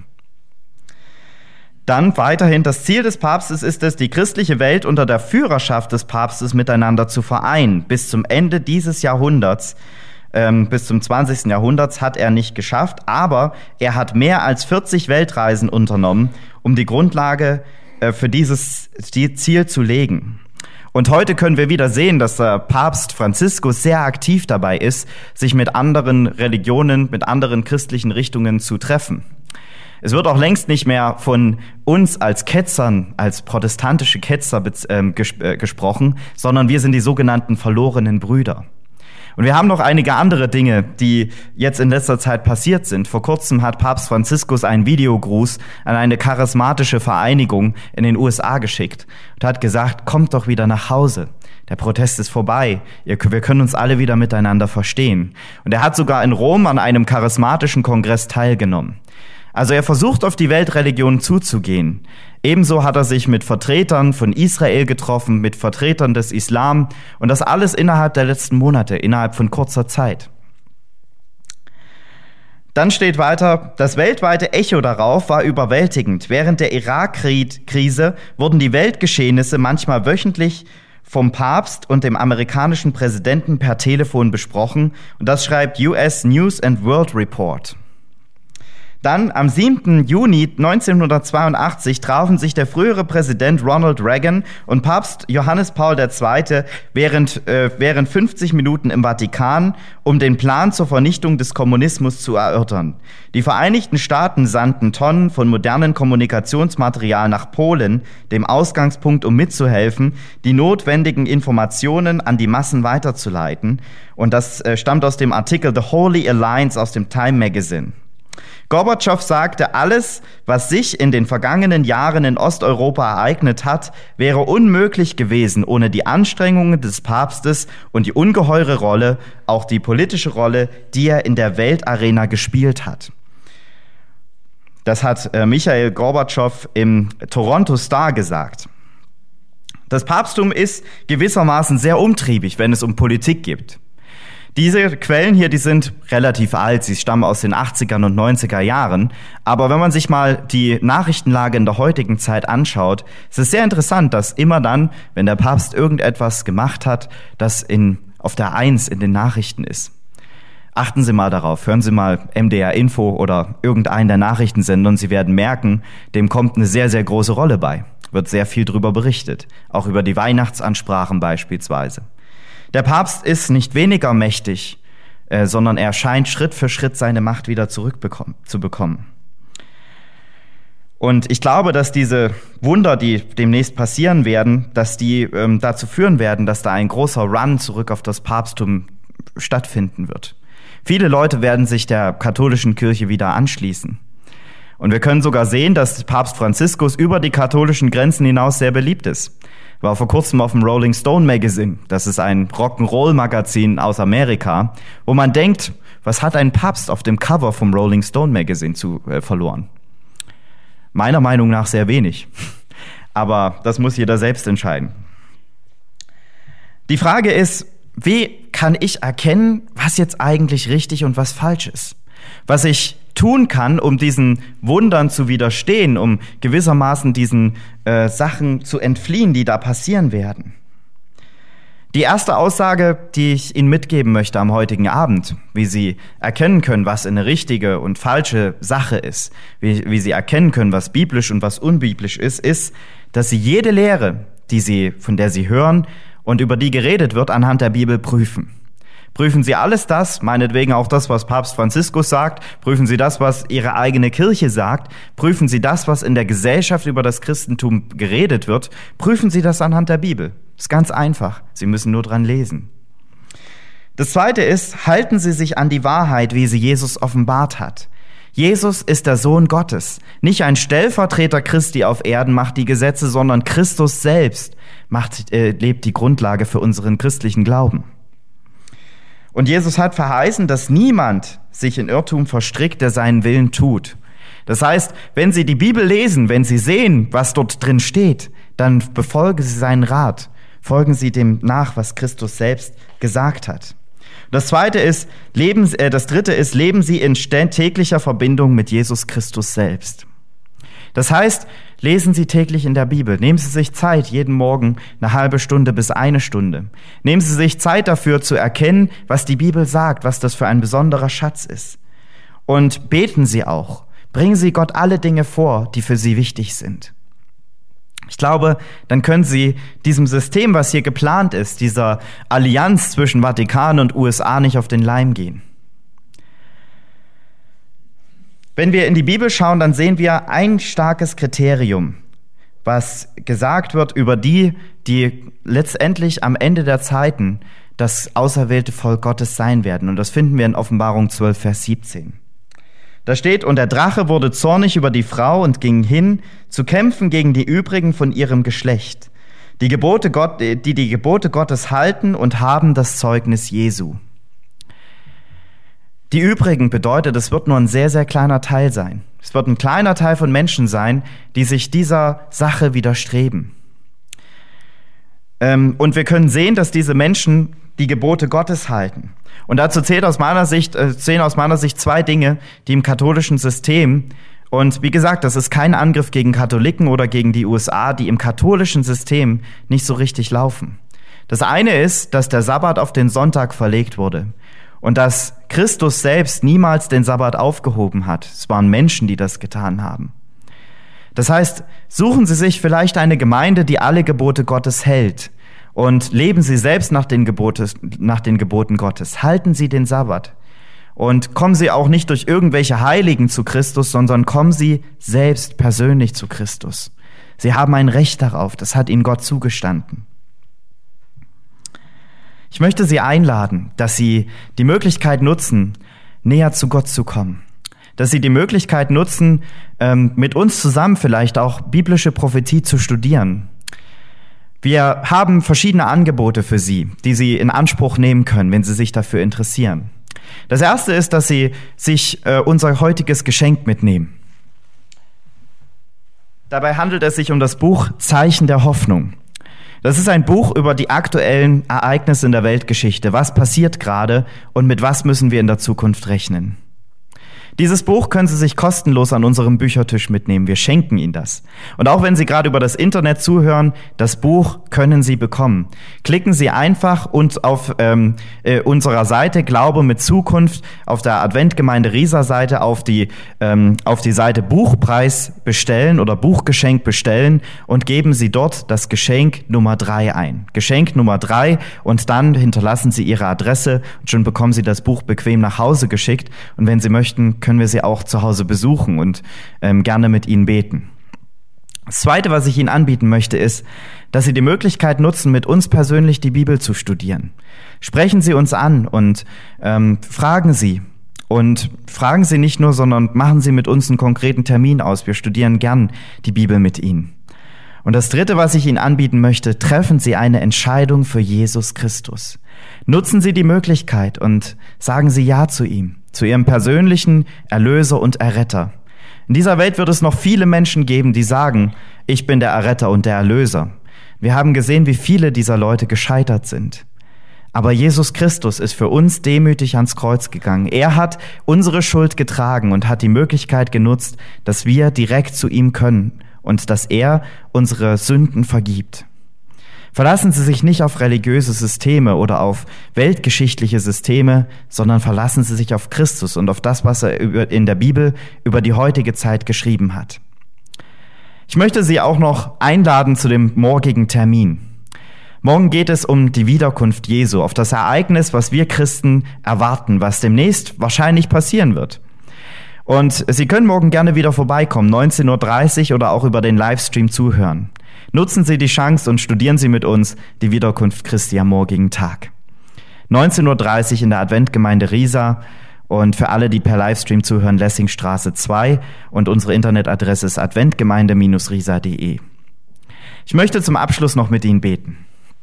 Dann weiterhin, das Ziel des Papstes ist es, die christliche Welt unter der Führerschaft des Papstes miteinander zu vereinen. Bis zum Ende dieses Jahrhunderts, ähm, bis zum zwanzigsten Jahrhunderts hat er nicht geschafft, aber er hat mehr als vierzig Weltreisen unternommen, um die Grundlage für dieses Ziel zu legen. Und heute können wir wieder sehen, dass der Papst Franziskus sehr aktiv dabei ist, sich mit anderen Religionen, mit anderen christlichen Richtungen zu treffen. Es wird auch längst nicht mehr von uns als Ketzern, als protestantische Ketzer äh, ges- äh, gesprochen, sondern wir sind die sogenannten verlorenen Brüder. Und wir haben noch einige andere Dinge, die jetzt in letzter Zeit passiert sind. Vor kurzem hat Papst Franziskus einen Videogruß an eine charismatische Vereinigung in den U S A geschickt und hat gesagt, kommt doch wieder nach Hause. Der Protest ist vorbei. Wir können uns alle wieder miteinander verstehen. Und er hat sogar in Rom an einem charismatischen Kongress teilgenommen. Also er versucht, auf die Weltreligionen zuzugehen. Ebenso hat er sich mit Vertretern von Israel getroffen, mit Vertretern des Islam und das alles innerhalb der letzten Monate, innerhalb von kurzer Zeit. Dann steht weiter, das weltweite Echo darauf war überwältigend. Während der Irak-Krise wurden die Weltgeschehnisse manchmal wöchentlich vom Papst und dem amerikanischen Präsidenten per Telefon besprochen und das schreibt U S News and World Report. Dann am siebten Juni neunzehnhundertzweiundachtzig trafen sich der frühere Präsident Ronald Reagan und Papst Johannes Paul der Zweite während, äh, während fünfzig Minuten im Vatikan, um den Plan zur Vernichtung des Kommunismus zu erörtern. Die Vereinigten Staaten sandten Tonnen von modernen Kommunikationsmaterial nach Polen, dem Ausgangspunkt, um mitzuhelfen, die notwendigen Informationen an die Massen weiterzuleiten. Und das äh, stammt aus dem Artikel The Holy Alliance aus dem Time Magazine. Gorbatschow sagte, alles, was sich in den vergangenen Jahren in Osteuropa ereignet hat, wäre unmöglich gewesen ohne die Anstrengungen des Papstes und die ungeheure Rolle, auch die politische Rolle, die er in der Weltarena gespielt hat. Das hat äh, Michail Gorbatschow im Toronto Star gesagt. Das Papsttum ist gewissermaßen sehr umtriebig, wenn es um Politik geht. Diese Quellen hier, die sind relativ alt, sie stammen aus den achtzigern und neunziger Jahren. Aber wenn man sich mal die Nachrichtenlage in der heutigen Zeit anschaut, ist es sehr interessant, dass immer dann, wenn der Papst irgendetwas gemacht hat, das in, auf der Eins in den Nachrichten ist. Achten Sie mal darauf, hören Sie mal M D R Info oder irgendeinen der Nachrichtensender und Sie werden merken, dem kommt eine sehr, sehr große Rolle bei. Wird sehr viel drüber berichtet, auch über die Weihnachtsansprachen beispielsweise. Der Papst ist nicht weniger mächtig, äh, sondern er scheint Schritt für Schritt seine Macht wieder zurückzubekommen. Und ich glaube, dass diese Wunder, die demnächst passieren werden, dass die ähm, dazu führen werden, dass da ein großer Run zurück auf das Papsttum stattfinden wird. Viele Leute werden sich der katholischen Kirche wieder anschließen. Und wir können sogar sehen, dass Papst Franziskus über die katholischen Grenzen hinaus sehr beliebt ist. War vor kurzem auf dem Rolling Stone Magazine. Das ist ein Rock'n'Roll-Magazin aus Amerika, wo man denkt, was hat ein Papst auf dem Cover vom Rolling Stone Magazine zu, äh, verloren? Meiner Meinung nach sehr wenig. Aber das muss jeder selbst entscheiden. Die Frage ist, wie kann ich erkennen, was jetzt eigentlich richtig und was falsch ist? Was ich tun kann, um diesen Wundern zu widerstehen, um gewissermaßen diesen äh, Sachen zu entfliehen, die da passieren werden. Die erste Aussage, die ich Ihnen mitgeben möchte am heutigen Abend, wie Sie erkennen können, was eine richtige und falsche Sache ist, wie, wie Sie erkennen können, was biblisch und was unbiblisch ist, ist, dass Sie jede Lehre, die Sie, von der Sie hören und über die geredet wird, anhand der Bibel prüfen. Prüfen Sie alles das, meinetwegen auch das, was Papst Franziskus sagt, prüfen Sie das, was Ihre eigene Kirche sagt, prüfen Sie das, was in der Gesellschaft über das Christentum geredet wird, prüfen Sie das anhand der Bibel. Das ist ganz einfach, Sie müssen nur dran lesen. Das Zweite ist, halten Sie sich an die Wahrheit, wie sie Jesus offenbart hat. Jesus ist der Sohn Gottes. Nicht ein Stellvertreter Christi auf Erden macht die Gesetze, sondern Christus selbst macht, äh, lebt die Grundlage für unseren christlichen Glauben. Und Jesus hat verheißen, dass niemand sich in Irrtum verstrickt, der seinen Willen tut. Das heißt, wenn Sie die Bibel lesen, wenn Sie sehen, was dort drin steht, dann befolgen Sie seinen Rat. Folgen Sie dem nach, was Christus selbst gesagt hat. Das zweite ist, leben, äh, das dritte ist, leben Sie in täglicher Verbindung mit Jesus Christus selbst. Das heißt, lesen Sie täglich in der Bibel. Nehmen Sie sich Zeit, jeden Morgen eine halbe Stunde bis eine Stunde. Nehmen Sie sich Zeit dafür, zu erkennen, was die Bibel sagt, was das für ein besonderer Schatz ist. Und beten Sie auch. Bringen Sie Gott alle Dinge vor, die für Sie wichtig sind. Ich glaube, dann können Sie diesem System, was hier geplant ist, dieser Allianz zwischen Vatikan und U S A nicht auf den Leim gehen. Wenn wir in die Bibel schauen, dann sehen wir ein starkes Kriterium, was gesagt wird über die, die letztendlich am Ende der Zeiten das auserwählte Volk Gottes sein werden. Und das finden wir in Offenbarung zwölf, Vers siebzehn. Da steht, und der Drache wurde zornig über die Frau und ging hin, zu kämpfen gegen die übrigen von ihrem Geschlecht, die Gebote Gott, die die Gebote Gottes halten und haben das Zeugnis Jesu. Die übrigen bedeutet, es wird nur ein sehr, sehr kleiner Teil sein. Es wird ein kleiner Teil von Menschen sein, die sich dieser Sache widerstreben. Und wir können sehen, dass diese Menschen die Gebote Gottes halten. Und dazu zählt aus meiner Sicht, äh, zählen aus meiner Sicht zwei Dinge, die im katholischen System, und wie gesagt, das ist kein Angriff gegen Katholiken oder gegen die U S A, die im katholischen System nicht so richtig laufen. Das eine ist, dass der Sabbat auf den Sonntag verlegt wurde und dass Christus selbst niemals den Sabbat aufgehoben hat. Es waren Menschen, die das getan haben. Das heißt, suchen Sie sich vielleicht eine Gemeinde, die alle Gebote Gottes hält, und leben Sie selbst nach den, Gebotes, nach den Geboten Gottes. Halten Sie den Sabbat. Und kommen Sie auch nicht durch irgendwelche Heiligen zu Christus, sondern kommen Sie selbst persönlich zu Christus. Sie haben ein Recht darauf, das hat Ihnen Gott zugestanden. Ich möchte Sie einladen, dass Sie die Möglichkeit nutzen, näher zu Gott zu kommen. Dass Sie die Möglichkeit nutzen, mit uns zusammen vielleicht auch biblische Prophetie zu studieren. Wir haben verschiedene Angebote für Sie, die Sie in Anspruch nehmen können, wenn Sie sich dafür interessieren. Das erste ist, dass Sie sich äh, unser heutiges Geschenk mitnehmen. Dabei handelt es sich um das Buch Zeichen der Hoffnung. Das ist ein Buch über die aktuellen Ereignisse in der Weltgeschichte. Was passiert gerade und mit was müssen wir in der Zukunft rechnen? Dieses Buch können Sie sich kostenlos an unserem Büchertisch mitnehmen. Wir schenken Ihnen das. Und auch wenn Sie gerade über das Internet zuhören, das Buch können Sie bekommen. Klicken Sie einfach und auf ähm, äh, unserer Seite Glaube mit Zukunft, auf der Adventgemeinde Riesa Seite auf die ähm, auf die Seite Buchpreis bestellen oder Buchgeschenk bestellen und geben Sie dort das Geschenk Nummer drei ein. Geschenk Nummer drei, und dann hinterlassen Sie Ihre Adresse und schon bekommen Sie das Buch bequem nach Hause geschickt. Und wenn Sie möchten, können wir Sie auch zu Hause besuchen und ähm, gerne mit Ihnen beten. Das Zweite, was ich Ihnen anbieten möchte, ist, dass Sie die Möglichkeit nutzen, mit uns persönlich die Bibel zu studieren. Sprechen Sie uns an und ähm, fragen Sie. Und fragen Sie nicht nur, sondern machen Sie mit uns einen konkreten Termin aus. Wir studieren gern die Bibel mit Ihnen. Und das Dritte, was ich Ihnen anbieten möchte, treffen Sie eine Entscheidung für Jesus Christus. Nutzen Sie die Möglichkeit und sagen Sie Ja zu ihm, zu Ihrem persönlichen Erlöser und Erretter. In dieser Welt wird es noch viele Menschen geben, die sagen, ich bin der Erretter und der Erlöser. Wir haben gesehen, wie viele dieser Leute gescheitert sind. Aber Jesus Christus ist für uns demütig ans Kreuz gegangen. Er hat unsere Schuld getragen und hat die Möglichkeit genutzt, dass wir direkt zu ihm können und dass er unsere Sünden vergibt. Verlassen Sie sich nicht auf religiöse Systeme oder auf weltgeschichtliche Systeme, sondern verlassen Sie sich auf Christus und auf das, was er in der Bibel über die heutige Zeit geschrieben hat. Ich möchte Sie auch noch einladen zu dem morgigen Termin. Morgen geht es um die Wiederkunft Jesu, auf das Ereignis, was wir Christen erwarten, was demnächst wahrscheinlich passieren wird. Und Sie können morgen gerne wieder vorbeikommen, neunzehn Uhr dreißig oder auch über den Livestream zuhören. Nutzen Sie die Chance und studieren Sie mit uns die Wiederkunft Christi am morgigen Tag. neunzehn Uhr dreißig in der Adventgemeinde Riesa und für alle, die per Livestream zuhören, Lessingstraße zwei und unsere Internetadresse ist adventgemeinde Bindestrich riesa punkt de. Ich möchte zum Abschluss noch mit Ihnen beten.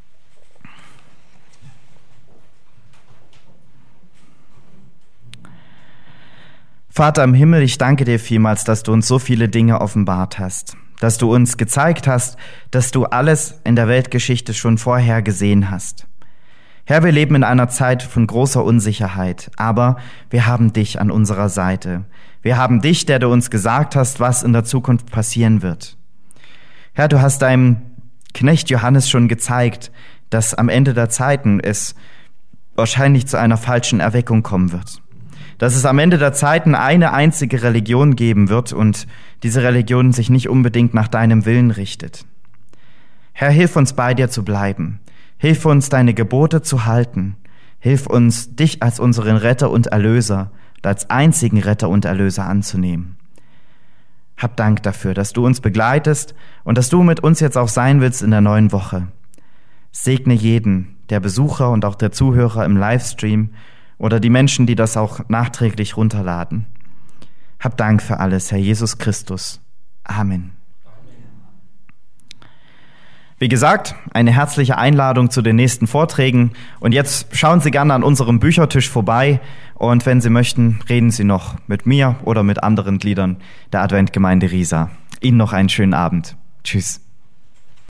Vater im Himmel, ich danke dir vielmals, dass du uns so viele Dinge offenbart hast, dass du uns gezeigt hast, dass du alles in der Weltgeschichte schon vorher gesehen hast. Herr, wir leben in einer Zeit von großer Unsicherheit, aber wir haben dich an unserer Seite. Wir haben dich, der du uns gesagt hast, was in der Zukunft passieren wird. Herr, du hast deinem Knecht Johannes schon gezeigt, dass am Ende der Zeiten es wahrscheinlich zu einer falschen Erweckung kommen wird. Dass es am Ende der Zeiten eine einzige Religion geben wird und diese Religion sich nicht unbedingt nach deinem Willen richtet. Herr, hilf uns bei dir zu bleiben. Hilf uns, deine Gebote zu halten. Hilf uns, dich als unseren Retter und Erlöser und als einzigen Retter und Erlöser anzunehmen. Hab Dank dafür, dass du uns begleitest und dass du mit uns jetzt auch sein willst in der neuen Woche. Segne jeden, der Besucher und auch der Zuhörer im Livestream oder die Menschen, die das auch nachträglich runterladen. Hab Dank für alles, Herr Jesus Christus. Amen. Wie gesagt, eine herzliche Einladung zu den nächsten Vorträgen. Und jetzt schauen Sie gerne an unserem Büchertisch vorbei. Und wenn Sie möchten, reden Sie noch mit mir oder mit anderen Gliedern der Adventgemeinde Riesa. Ihnen noch einen schönen Abend. Tschüss.